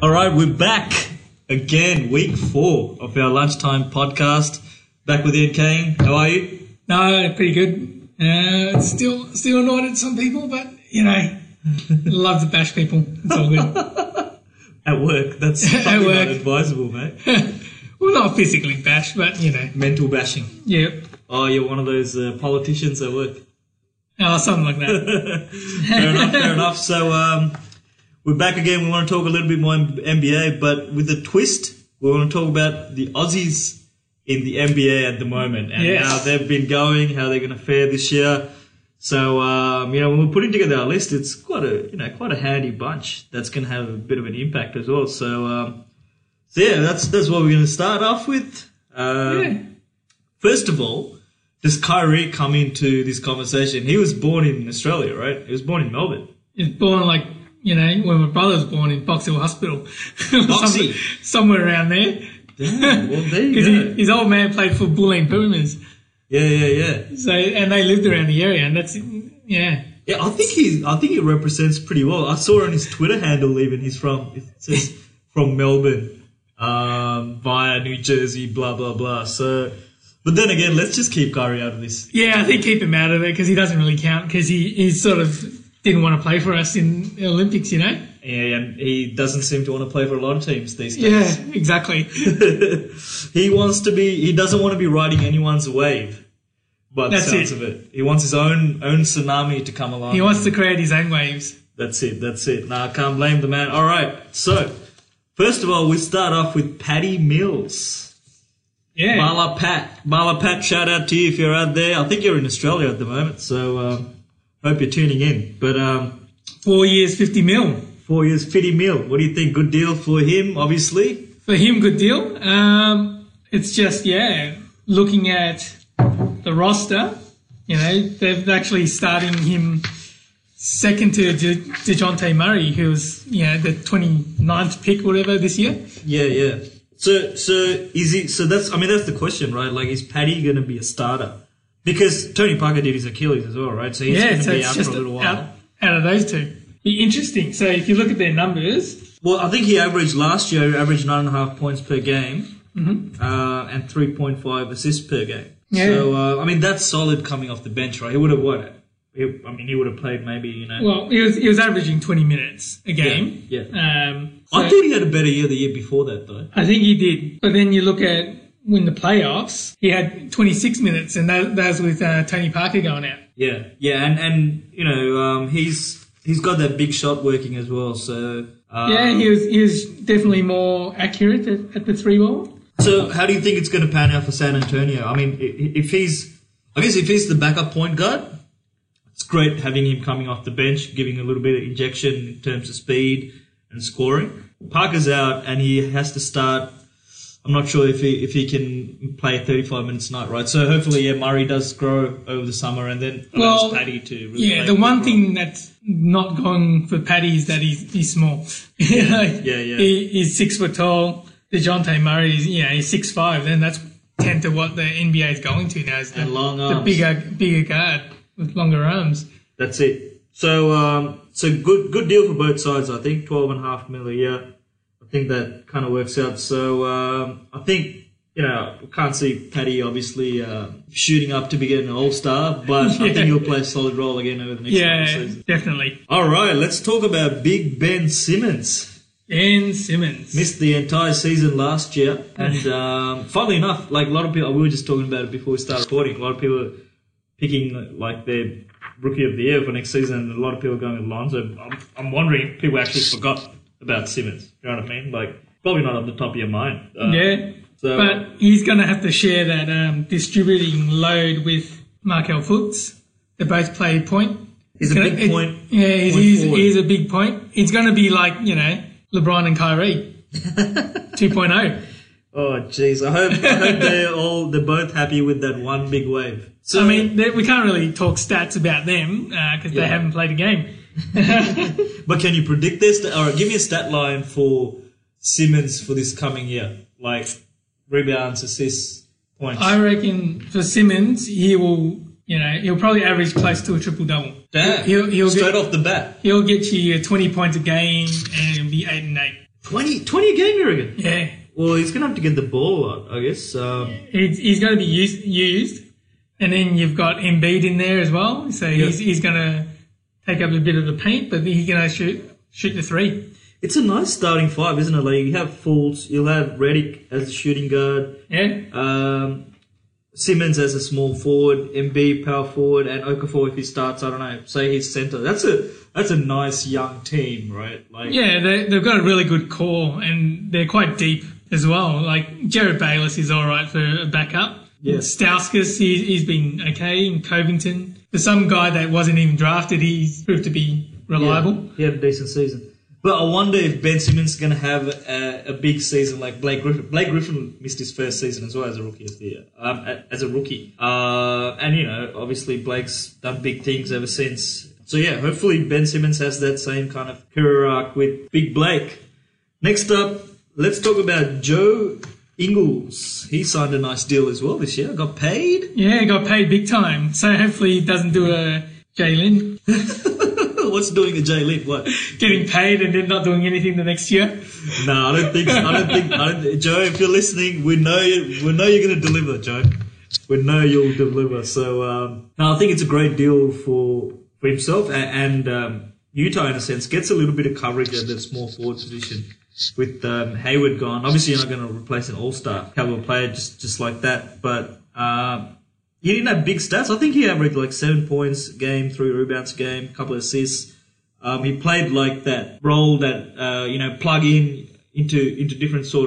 All right, we're back again, week 4 of our lunchtime podcast. Back with Ian Kane. How are you? No, pretty good. Still annoyed at some people, but, love to bash people. It's all good. At work, that's probably not advisable, mate. Well, not physically bash, but, Mental bashing. Yep. Oh, you're one of those politicians at work. Oh, something like that. Fair enough. So, we're back again. We want to talk a little bit more NBA, but with a twist. We want to talk about the Aussies in the NBA at the moment and how they've been going, how they're going to fare this year. So, when we're putting together our list, it's quite a handy bunch that's going to have a bit of an impact as well. So that's what we're going to start off with. First of all, does Kyrie come into this conversation? He was born in Australia, right? He was born in Melbourne. He was born when my brother was born in Box Hill Hospital. somewhere around there. Damn, well, there you go. His old man played for Bulleen Boomers. Yeah. So, and they lived around the area, and that's, Yeah, I think he represents pretty well. I saw on his Twitter handle even it says from Melbourne, via New Jersey, blah, blah, blah. So, but then again, let's just keep Kyrie out of this. Yeah, I think keep him out of it because he doesn't really count because he sort of didn't want to play for us in the Olympics, Yeah, and he doesn't seem to want to play for a lot of teams these days. Yeah, exactly. He doesn't want to be riding anyone's wave, by the sounds of it. He wants his own tsunami to come along. He wants to create his own waves. That's it. Nah, I can't blame the man. All right, so, first of all, we start off with Patty Mills. Yeah. Marla Pat, shout out to you if you're out there. I think you're in Australia at the moment, so hope you're tuning in. But 4 years, 50 mil. 4 years, 50 mil. What do you think? Good deal for him, obviously? For him, good deal. It's just, looking at the roster, they're actually starting him second to DeJounte Murray, who was, the 29th pick, whatever, this year. Yeah. So is he? So that's the question, right? Like, is Patty going to be a starter? Because Tony Parker did his Achilles as well, right? So he's going to be out for a little while. Out of those two. Be interesting. So if you look at their numbers... Well, I think he last year averaged 9.5 points per game and 3.5 assists per game. Yeah. So, that's solid coming off the bench, right? He would have won. He would have played maybe, Well, he was averaging 20 minutes a game. Yeah. I thought he had a better year the year before that, though. I think he did. But then you look at when the playoffs, he had 26 minutes, and that was with Tony Parker going out. Yeah, and he's got that big shot working as well. So he was definitely more accurate at the 3-ball. So how do you think it's going to pan out for San Antonio? I mean, if he's the backup point guard, it's great having him coming off the bench, giving a little bit of injection in terms of speed and scoring. Parker's out, and he has to start. I'm not sure if he can play 35 minutes a night, right? So hopefully, Murray does grow over the summer and then allows Paddy to really play. The one thing that's not gone for Paddy is that he's small. Yeah. He's 6 foot tall. DeJounte Murray, he's 6'5", and that's tend to what the NBA is going to now. Is long arms. The bigger guard with longer arms. That's it. So good deal for both sides, I think. 12.5 mil a year. I think that kind of works out. So I think, we can't see Paddy obviously shooting up to be getting an all-star, but I think he'll play a solid role again over the next couple of seasons. Definitely. All right, let's talk about Big Ben Simmons. Ben Simmons. Missed the entire season last year. And funnily enough, like a lot of people, we were just talking about it before we started recording, a lot of people are picking like their Rookie of the Year for next season, and a lot of people are going with Lonzo. I'm wondering if people actually forgot about Simmons. You know what I mean? Like, probably not on the top of your mind. But he's going to have to share that distributing load with Markelle Fultz. They both play point. He's a big point. Yeah, he's a big point. It's going to be like, LeBron and Kyrie 2.0. Oh, jeez. I hope they're both happy with that one big wave. So, we can't really talk stats about them because they haven't played a game. But can you predict this? All right, give me a stat line for Simmons for this coming year. Like rebounds, assists, points. I reckon for Simmons, he will, he'll probably average close to a triple-double. Damn. He'll straight off the bat. He'll get you 20 points a game and it'll be 8 and 8. 20 a game, you reckon? Yeah. Well, he's going to have to get the ball a lot, I guess. He's going to be used. And then you've got Embiid in there as well. So he's going to take up a bit of the paint, but he can shoot the three. It's a nice starting five, isn't it? Like, you have Fultz, you'll have Redick as a shooting guard. Yeah. Simmons as a small forward, Embiid power forward, and Okafor if he starts, I don't know, say he's centre. That's a nice young team, right? Like, yeah, they've got a really good core, and they're quite deep as well. Like, Jared Bayless is all right for a backup. Yeah. Stauskas, he's been okay in Covington. For some guy that wasn't even drafted, he's proved to be reliable. Yeah, he had a decent season. But I wonder if Ben Simmons is going to have a big season like Blake Griffin. Blake Griffin missed his first season as well as a rookie of the year. As a rookie. And, you know, obviously Blake's done big things ever since. So, yeah, hopefully Ben Simmons has that same kind of career arc with Big Blake. Next up, let's talk about Joe Ingles. He signed a nice deal as well this year. Got paid. Yeah, got paid big time. So hopefully he doesn't do a Jalen. What's doing a J-Lid? What? Getting paid and then not doing anything the next year? No, I don't think. Joe, if you're listening, we know you're going to deliver, Joe. We know you'll deliver. So, no, I think it's a great deal for himself and Utah, in a sense, gets a little bit of coverage at the small forward position with Hayward gone. Obviously, you're not going to replace an all-star caliber player just like that, but he didn't have big stats. I think he averaged like 7 points a game, 3 rebounds a game, a couple of assists. He played like that role that, plug into different sort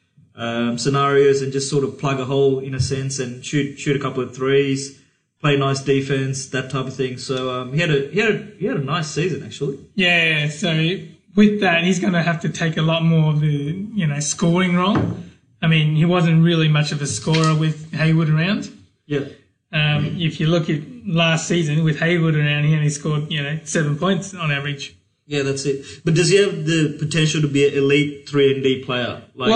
of scenarios and just sort of plug a hole in a sense and shoot a couple of threes, play nice defense, that type of thing. So he had a nice season actually. Yeah, so with that, he's going to have to take a lot more of the scoring role. I mean, he wasn't really much of a scorer with Hayward around. Yeah. If you look at last season with Hayward around, he only scored 7 points on average. Yeah, that's it. But does he have the potential to be an elite 3-and-D player? Like,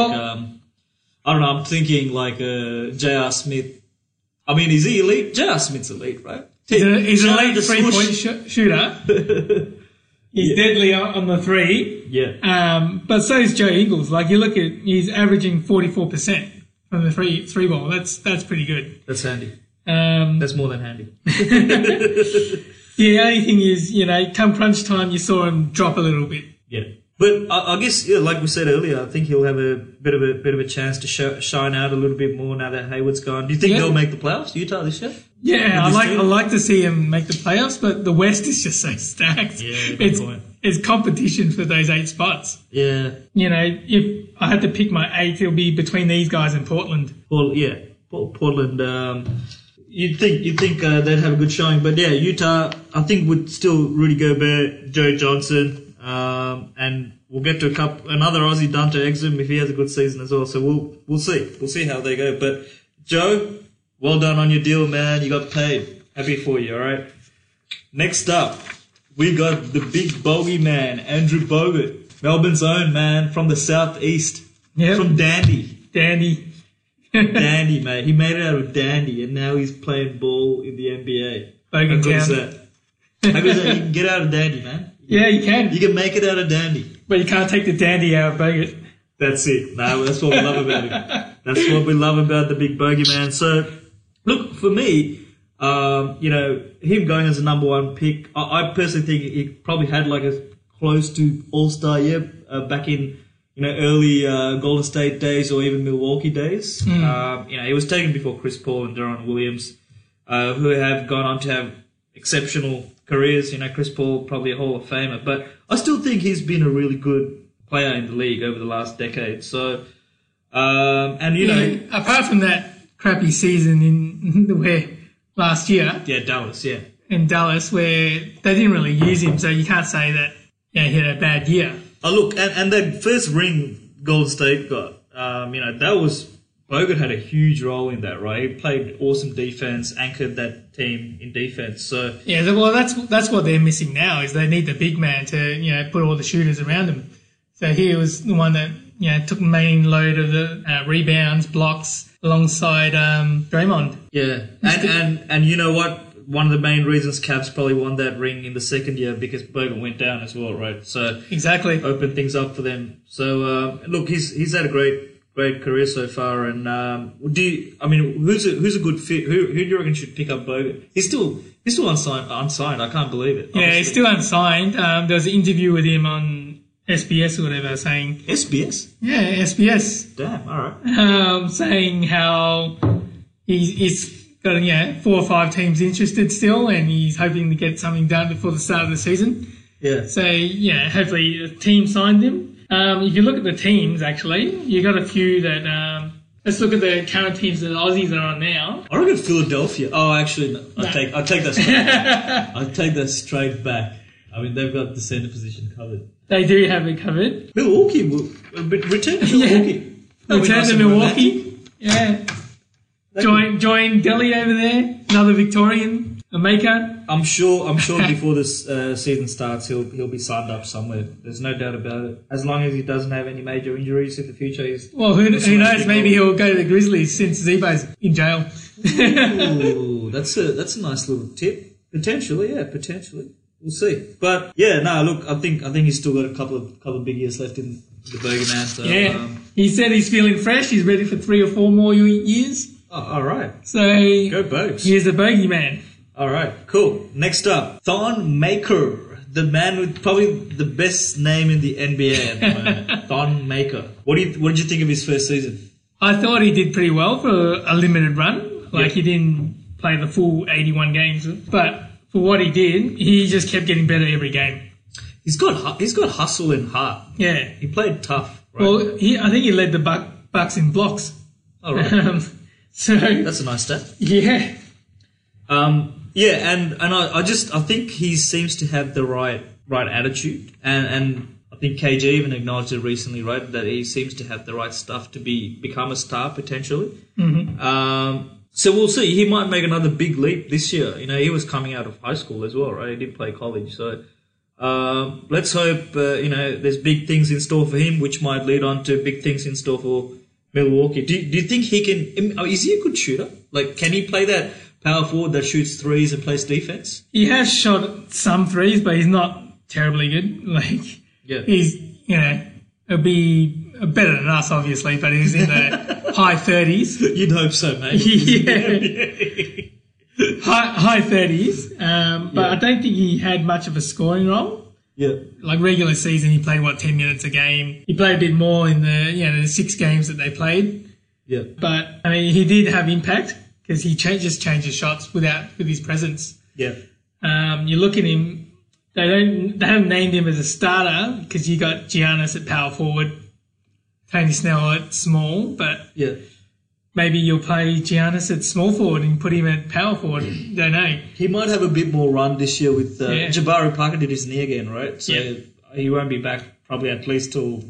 I don't know. I'm thinking like J.R. Smith. I mean, is he elite? J.R. Smith's elite, right? He's an elite 3-point shooter. He's deadly on the three. Yeah. But so is Joe Ingles. Like, you look at, he's averaging 44% from the three ball. That's pretty good. That's handy. That's more than handy. The only thing is, come crunch time, you saw him drop a little bit. Yeah. But I guess, like we said earlier, I think he'll have a bit of a chance to shine out a little bit more now that Hayward's gone. Do you think they'll make the playoffs, Utah, this year? Yeah, I like to see him make the playoffs, but the West is just so stacked. Yeah, good point. It's competition for those 8 spots. Yeah. If I had to pick my 8, it'll be between these guys and Portland. Portland. You'd think they'd have a good showing, but yeah, Utah, I think would still Rudy Gobert, Joe Johnson, and we'll get to another Aussie, Dante Exum, if he has a good season as well. So we'll see how they go. But Joe, well done on your deal, man. You got paid. Happy for you. All right. Next up, we got the big bogey man, Andrew Bogut, Melbourne's own man from the southeast, from Dandy. Dandy, mate. He made it out of Dandy, and now he's playing ball in the NBA. How good is that? How good is that? You can get out of Dandy, man. Yeah, you can. You can make it out of Dandy. But you can't take the Dandy out of Bogut. That's it. No, that's what we love about him. That's what we love about the big bogey man. So, look, for me, him going as a number 1 pick, I personally think he probably had like a close to all-star year back in early Golden State days or even Milwaukee days. He was taken before Chris Paul and Deron Williams, who have gone on to have exceptional careers. Chris Paul, probably a Hall of Famer. But I still think he's been a really good player in the league over the last decade. So, apart from that crappy season where last year. Yeah, Dallas, yeah. In Dallas, where they didn't really use him, so you can't say that he had a bad year. Oh, look, and that first ring Golden State got, that was, Bogut had a huge role in that, right? He played awesome defense, anchored that team in defense. So yeah, well, that's what they're missing now, is they need the big man to, put all the shooters around him. So he was the one that, took the main load of the rebounds, blocks, alongside Draymond. Yeah, and you know what? one of the main reasons Cavs probably won that ring in the second year because Bogut went down as well, right? So exactly opened things up for them. So look, he's had a great career so far. And who's a good fit? Who do you reckon should pick up Bogut? He's still unsigned. I can't believe it. Yeah, obviously. he's still unsigned. There was an interview with him on SBS or whatever saying... SBS? Yeah, SBS. Damn, all right. Saying how he's got 4 or 5 teams interested still and he's hoping to get something done before the start of the season. Yeah. So, hopefully a team signed him. If you look at the teams, actually, you got a few that... let's look at the current teams that the Aussies are on now. I reckon Philadelphia. Oh, actually, no. I take that straight back. I take that straight back. I mean, they've got the centre position covered. They do have it covered. Milwaukee return to Milwaukee. Return to Milwaukee. Yeah. Join Delhi over there. Another Victorian, a maker. I'm sure before this season starts, he'll be signed up somewhere. There's no doubt about it. As long as he doesn't have any major injuries in the future, who knows? Maybe he'll go to the Grizzlies since Zebo's in jail. Ooh, that's a nice little tip. Potentially. We'll see. But look, I think he's still got a couple of big years left in the Bogeyman. So, he said he's feeling fresh. He's ready for 3 or 4 more years. Oh, all right. So go Bogues. Here's the Bogeyman. All right, cool. Next up, Thon Maker, the man with probably the best name in the NBA at the moment. Thon Maker. What did you think of his first season? I thought he did pretty well for a limited run. He didn't play the full 81 games, but for what he did, he just kept getting better every game. He's got hustle and heart. Yeah, he played tough. Right? Well, I think he led the Bucks in blocks. All right. So that's a nice stat. Yeah. And I think he seems to have the right attitude, and I think KG even acknowledged it recently, right, that he seems to have the right stuff to become a star potentially. Mm-hmm. So we'll see. He might make another big leap this year. He was coming out of high school as well, right? He did play college, so let's hope there's big things in store for him, which might lead on to big things in store for Milwaukee. Do you think he can? Is he a good shooter? Can he play that power forward that shoots threes and plays defense? He has shot some threes, but he's not terribly good. He's it'll be better than us, obviously, but he's in the high 30s. You'd hope so, mate. high 30s. But I don't think he had much of a scoring role. Yeah. Regular season, he played 10 minutes a game. He played a bit more in the 6 games that they played. Yeah. But he did have impact because he just changes shots with his presence. Yeah. You look at him. They haven't named him as a starter because you got Giannis at power forward, Tony Snell at small, but maybe you'll play Giannis at small forward and put him at power forward. Don't know. He might have a bit more run this year with Jabari Parker did his knee again, right? So he won't be back probably at least till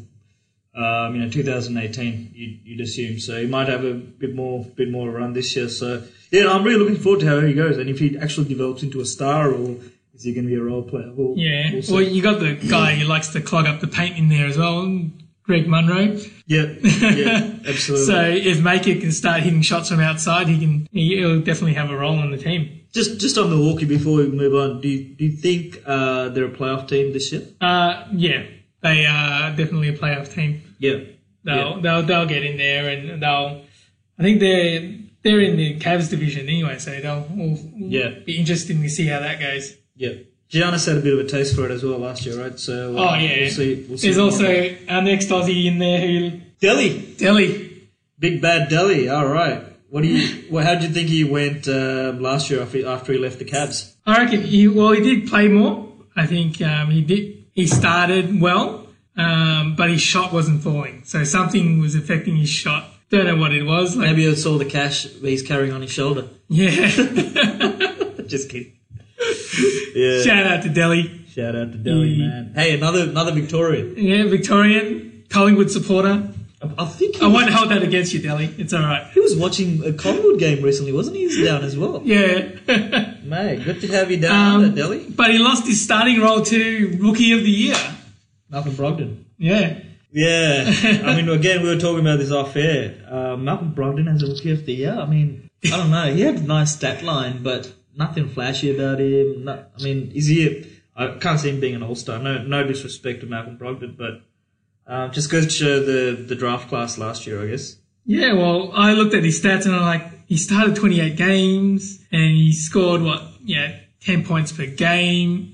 2018. You'd assume. So he might have a bit more run this year. So I'm really looking forward to how he goes and if he actually develops into a star or is he going to be a role player? We'll you got the guy who likes to clog up the paint in there as well, Greg Monroe. Yeah, absolutely. So if Maker can start hitting shots from outside, he'll definitely have a role on the team. Just on Milwaukee before we move on, do you think they're a playoff team this year? Yeah, they are definitely a playoff team. Yeah, they'll get in there and I think they're in the Cavs division anyway, so they'll be interesting to see how that goes. Yeah. Giannis had a bit of a taste for it as well last year, right? So we'll see. There's also our next Aussie in there Delhi. Big bad Delhi. All right. How do you think he went last year after he left the Cavs? I reckon he did play more. I think he started well, but his shot wasn't falling. So something was affecting his shot. Don't know what it was. Maybe it's all the cash he's carrying on his shoulder. Yeah. Just kidding. Yeah. Shout out to Delhi. Man. Hey, another Victorian. Yeah, Victorian, Collingwood supporter. I won't hold that against you, Delhi. It's all right. He was watching a Collingwood game recently, wasn't he? He's down as well. Yeah. Mate, good to have you down, Delhi. But he lost his starting role to Rookie of the Year. Malcolm Brogdon. Yeah. Yeah. I mean, again, we were talking about this off air. Malcolm Brogdon as a Rookie of the Year. I mean, I don't know. He had a nice stat line, but nothing flashy about him. Is he? I can't see him being an all-star. No disrespect to Malcolm Brogdon, but just goes to show the draft class last year, I guess. Yeah, well, I looked at his stats and I'm like, he started 28 games and he scored 10 points per game.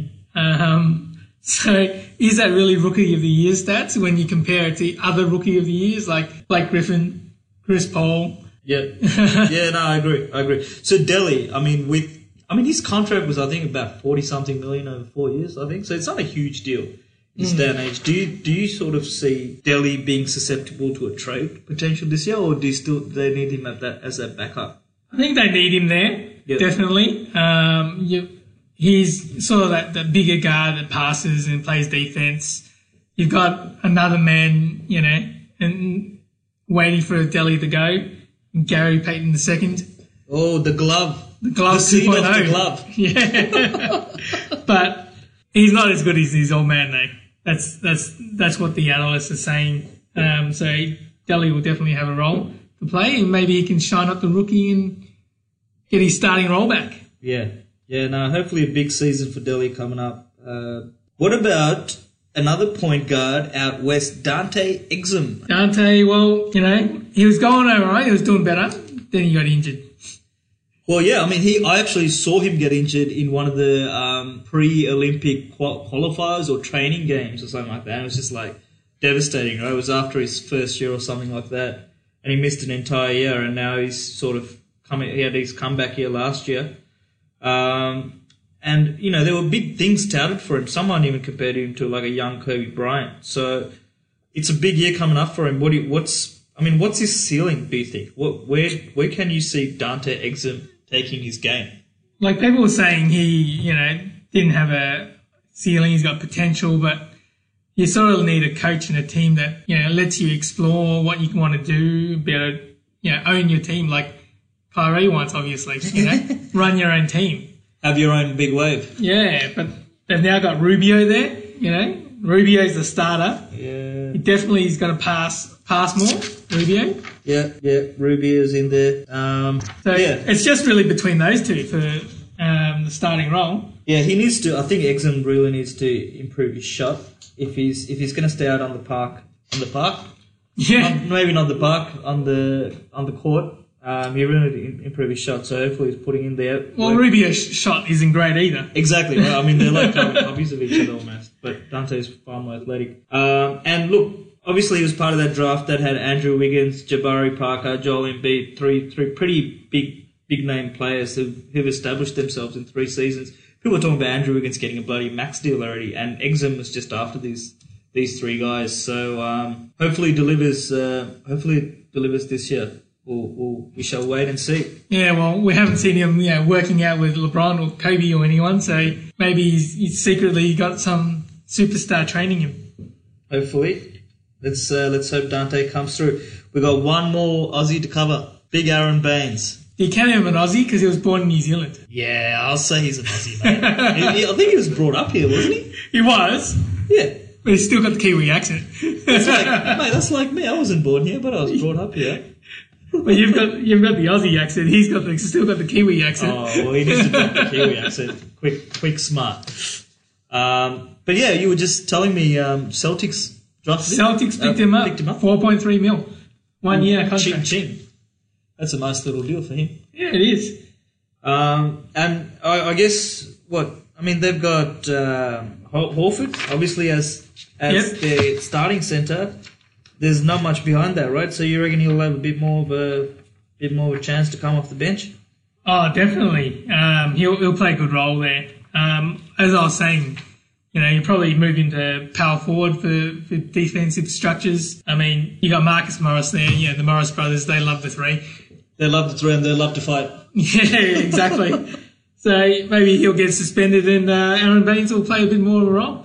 So is that really Rookie of the Year stats when you compare it to other Rookie of the Years like Blake Griffin, Chris Paul? Yeah. No, I agree. So Delhi, his contract was, I think, about 40-something million over 4 years, I think. So it's not a huge deal in this day and age. Do you sort of see Delhi being susceptible to a trade potential this year, or do they need him as a backup? I think they need him there, definitely. He's sort of that bigger guard that passes and plays defense. You've got another man, and waiting for Delhi to go, Gary Payton II. Oh, the glove. The glove 2.0. The glove. Yeah. But he's not as good as his old man, though. That's what the analysts are saying. So Delhi will definitely have a role to play, and maybe he can shine up the rookie and get his starting role back. Yeah. No, hopefully a big season for Delhi coming up. What about another point guard out west, Dante Exum? Dante, well, he was going all right. He was doing better. Then he got injured. Well, yeah, I actually saw him get injured in one of the pre-Olympic qualifiers or training games or something like that. It was just devastating, right? It was after his first year or something like that. And he missed an entire year, and now he's sort of he had his comeback year last year. And there were big things touted for him. Someone even compared him to a young Kobe Bryant. So it's a big year coming up for him. What's his ceiling, do you think? Where can you see Dante Exum taking his game? People were saying he, didn't have a ceiling. He's got potential, but you sort of need a coach and a team that, lets you explore what you want to do, be able to, own your team like Kyrie wants, obviously, run your own team. Have your own big wave. Yeah, but they've now got Rubio there, Rubio's the starter. Yeah. He definitely is going to pass more, Rubio. Yeah, Rubio's in there. It's just really between those two for the starting role. Yeah, he needs to. I think Exum really needs to improve his shot if he's going to stay out on the park. Yeah, maybe not the park, on the court. He really need to improve his shot, so hopefully he's putting in there. Well, Rubio's shot isn't great either. Exactly, right? They're copies of each other almost, but Dante's far more athletic. And look, obviously he was part of that draft that had Andrew Wiggins, Jabari Parker, Joel Embiid, three pretty big name players who've established themselves in 3 seasons. People are talking about Andrew Wiggins getting a bloody max deal already, and Exum was just after these 3 guys. So hopefully it delivers this year. We shall wait and see. Yeah, well, we haven't seen him, working out with LeBron or Kobe or anyone, so maybe he's secretly got some superstar training him. Hopefully. Let's hope Dante comes through. We've got one more Aussie to cover. Big Aaron Baines. You count him an Aussie because he was born in New Zealand. Yeah, I'll say he's an Aussie, mate. I think he was brought up here, wasn't he? He was. Yeah. But he's still got the Kiwi accent. That's like me. I wasn't born here, but I was brought up here. Well, you've got the Aussie accent. He's still got the Kiwi accent. Oh, well, he needs to drop the Kiwi accent. Quick, smart. But yeah, you were just telling me Celtics drafted him. Celtics picked him up. 4.3 mil. 1 year contract. Ching. That's a nice little deal for him. Yeah, it is. And I guess they've got Horford obviously as their starting centre. There's not much behind that, right? So you reckon he'll have a bit more of a chance to come off the bench? Oh, definitely. He'll play a good role there. As I was saying, you probably move into power forward for defensive structures. You got Marcus Morris there. The Morris brothers, they love the 3. They love the 3 and they love to fight. Yeah, exactly. So maybe he'll get suspended and Aaron Baines will play a bit more of a role.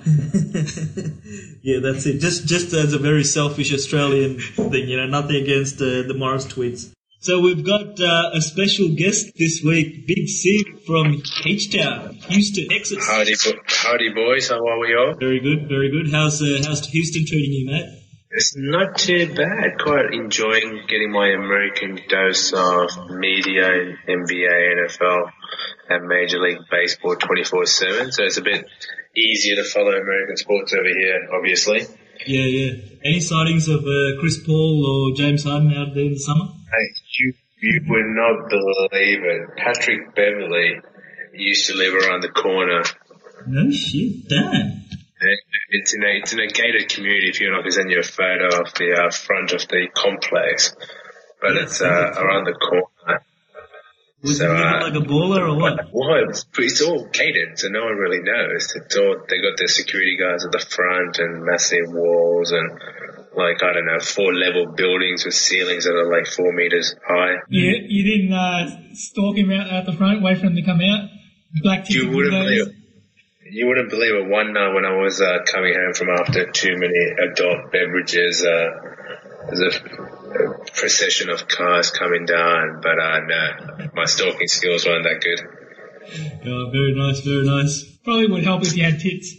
Yeah, that's it. Just as a very selfish Australian thing, nothing against the Morris twins. So we've got a special guest this week, Big Sid from H-Town, Houston, Texas. Howdy, boys. How are we all? Very good, very good. How's Houston treating you, mate? It's not too bad. Quite enjoying getting my American dose of media in NBA, NFL, and Major League Baseball 24/7. So it's a bit easier to follow American sports over here, obviously. Yeah. Any sightings of Chris Paul or James Harden out there in the summer? You would not believe it. Patrick Beverley used to live around the corner. No shit, damn. It's in a gated community. If you want, I can send you a photo of the front of the complex, but it's around the corner. Was he like a baller or what? Well, it's all gated, so no one really knows. It's all, they got their security guards at the front and massive walls and 4-level buildings with ceilings that are like 4 meters high. Yeah, you didn't stalk him out the front, wait for him to come out. Black ticket windows. You wouldn't believe it. One night when I was coming home from after too many adult beverages, there's a procession of cars coming down, but no, my stalking skills weren't that good. Oh, very nice, very nice. Probably would help if you had tits.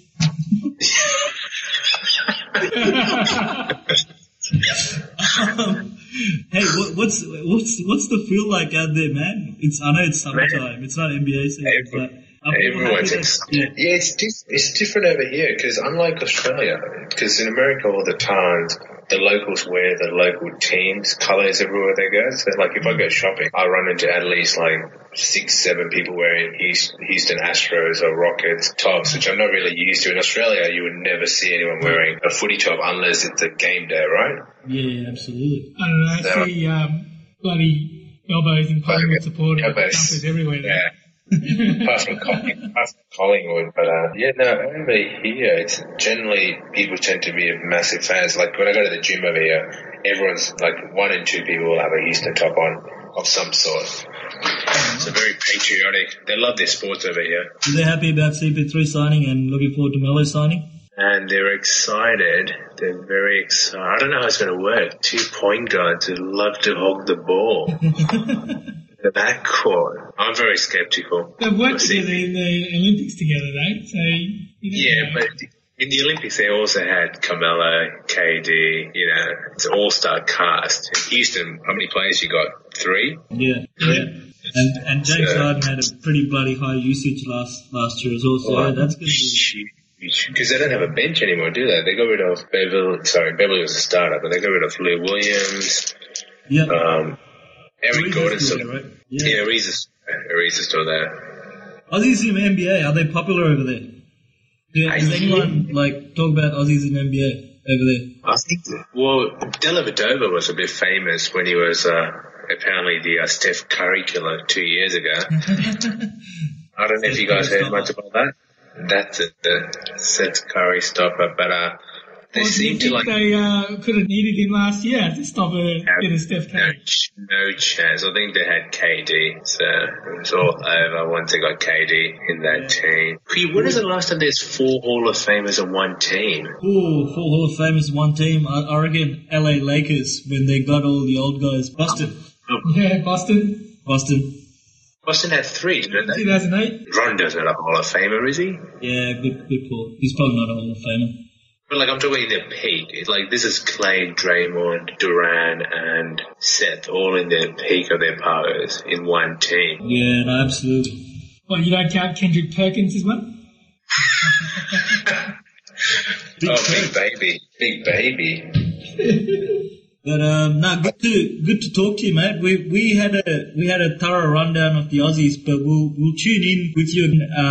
Hey, what's the feel like out there, man? I know it's summertime. It's not NBA season, but everyone's it's different over here because unlike Australia, because in America all the time the locals wear the local team's colours everywhere they go. So like if I go shopping, I run into at least like 6-7 people wearing Houston Astros or Rockets tops, which I'm not really used to. In Australia, you would never see anyone wearing a footy top unless it's a game day, right? Yeah, absolutely. I don't know. I see bloody elbows in Collingwood supporters, jumpers everywhere there. Yeah. Apart from Collingwood, but over here, it's generally people tend to be massive fans. Like when I go to the gym over here, everyone's like 1 in 2 people will have a Houston top on of some sort. So very patriotic. They love their sports over here. Are they happy about CP3 signing and looking forward to Melo signing? And they're excited. They're very excited. I don't know how it's going to work. 2 point guards who love to hog the ball. The backcourt. I'm very skeptical. They've worked together in the Olympics together, though. So but in the Olympics they also had Carmelo, KD. It's an all-star cast. In Houston, how many players you got? 3. Yeah. And James Harden had a pretty bloody high usage last year as well. So that's going to be. Because they don't have a bench anymore, do they? They got rid of Beverly. Sorry, Beverly was a starter, but they got rid of Lou Williams. Yeah. Eric Gordon's still right? Yeah, Ariza's still there. Aussies in the NBA, are they popular over there? Does anyone talk about Aussies in the NBA over there? I think Dellavedova was a bit famous when he was apparently the Steph Curry killer 2 years ago. I don't know if you guys heard much about that. That's the Steph Curry stopper, but they seem to they could have needed him last year to stop a bit of Steph Curry. No chance. I think they had KD, so it was all over once they got KD in that team. When is the last time there's 4 Hall of Famers on one team? Ooh, 4 Hall of Famers in one team. I reckon LA Lakers when they got all the old guys. Boston. Yeah, Boston. Boston had 3, didn't they? 2008. Rondo's not a Hall of Famer, is he? Yeah, good call. He's probably not a Hall of Famer. But I'm talking in their peak. It's like this is Clay, Draymond, Duran, and Seth all in their peak of their powers in one team. Yeah, no, absolutely. Well, you don't count Kendrick Perkins as well? Big baby. But good to talk to you, mate. We had a thorough rundown of the Aussies, but we'll tune in with you.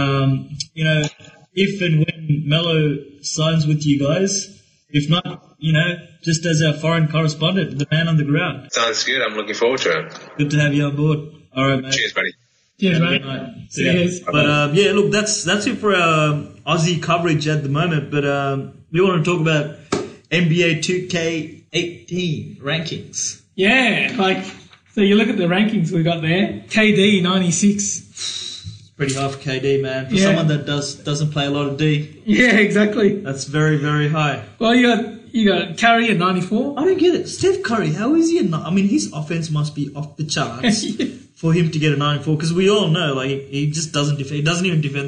If and when Melo signs with you guys. If not, just as our foreign correspondent, the man on the ground. Sounds good. I'm looking forward to it. Good to have you on board. All right, mate. Cheers, buddy. Cheers, mate. Cheers. But look, that's it for our Aussie coverage at the moment. But we want to talk about NBA 2K18 rankings. Yeah, so you look at the rankings we got there. KD 96. Pretty high for KD, man. For someone that doesn't play a lot of D. Yeah, exactly. That's very, very high. Well, you got Curry at 94. I don't get it. Steph Curry, how is he his offense must be off the charts for him to get a 94, because we all know, he just doesn't defend. He doesn't even defend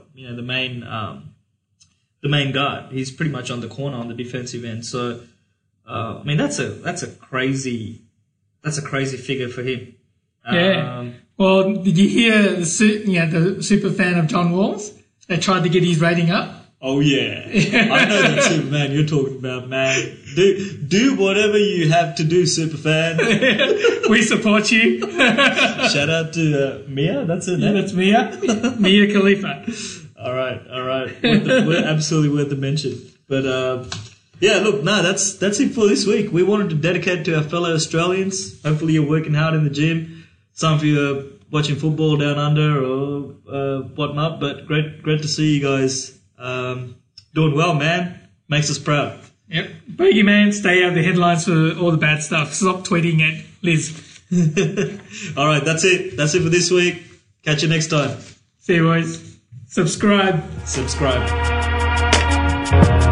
the main guard. He's pretty much on the corner on the defensive end. So I mean, that's a crazy figure for him. Yeah. Well, did you hear the super fan of John Walls? They tried to get his rating up. Oh yeah, I know that Superman you're talking about, man. Do whatever you have to do, Superfan. We support you. Shout out to Mia. That's her name. Yeah, that's Mia. Mia Khalifa. All right. We're absolutely worth the mention. But yeah, look, no, that's it for this week. We wanted to dedicate to our fellow Australians. Hopefully, you're working hard in the gym. Some of you are watching football down under or whatnot. But great to see you guys. Doing well, man. Makes us proud. Yep. Bogey man, stay out of the headlines for all the bad stuff. Stop tweeting at Liz. All right, that's it. That's it for this week. Catch you next time. See you, boys. Subscribe.